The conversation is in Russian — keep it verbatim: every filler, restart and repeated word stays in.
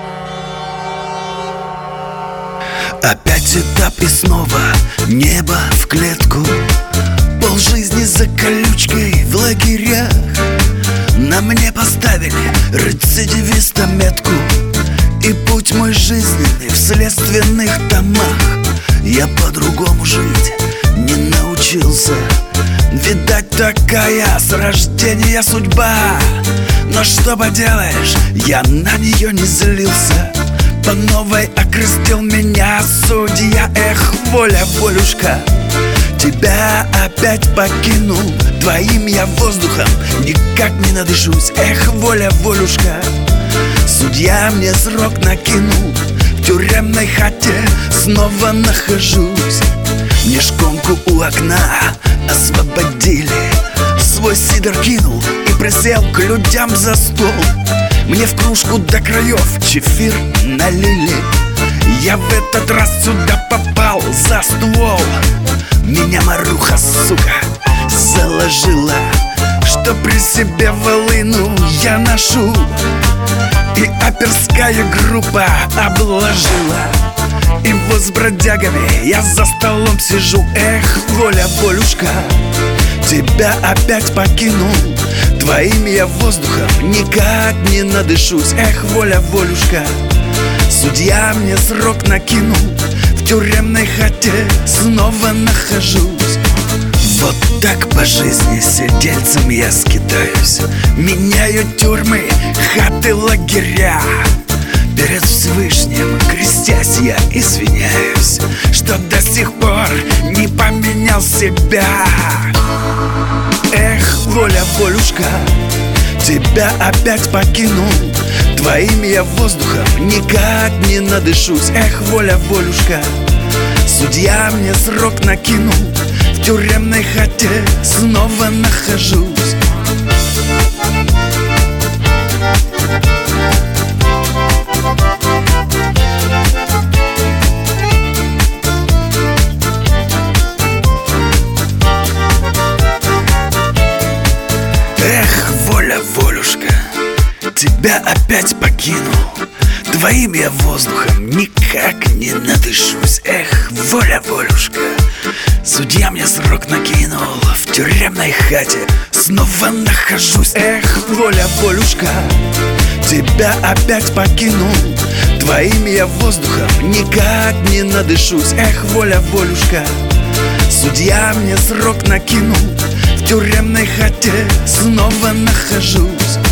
Опять этап и снова небо в клетку. Полжизни за колючкой в лагерях. На мне поставили рецидивиста метку. И путь мой жизненный в следственных томах. Я по-другому жить не научился. Видать, такая с рождения судьба. Но что поделаешь, я на нее не злился. По новой окрестил меня судья. Эх, воля, волюшка, тебя опять покинул. Твоим я воздухом никак не надышусь. Эх, воля, волюшка, судья мне срок накинул. В тюремной хате снова нахожусь. Мне шконку у окна освободили. Свой сидор кинул и присел к людям за стол. Мне в кружку до краев чефир налили. Я в этот раз сюда попал за ствол. Меня маруха, сука, заложила, что при себе волыну я ношу. И оперская группа обложила. И вот с бродягами я за столом сижу. Эх, воля, волюшка, тебя опять покинул. Твоим я воздухом никак не надышусь. Эх, воля, волюшка, судья мне срок накинул. В тюремной хате снова нахожусь. Вот так по жизни сидельцем я скитаюсь. Меняю тюрьмы, хаты, лагеря. Перед Всевышним крестясь я извиняюсь, что до сих пор не поменял себя. Эх, воля, волюшка, тебя опять покинул. Твоим я воздухом никак не надышусь. Эх, воля, волюшка, судья мне срок накинул. В тюремной хате снова нахожусь. Эх, воля, волюшка, тебя опять покинул. Твоим я воздухом никак не надышусь. Эх, воля, волюшка, судья мне срок накинул. В тюремной хате снова нахожусь. Эх, воля, волюшка, тебя опять покинул. Твоим я воздухом никак не надышусь. Эх, воля, волюшка, судья мне срок накинул. В тюремной хате снова нахожусь.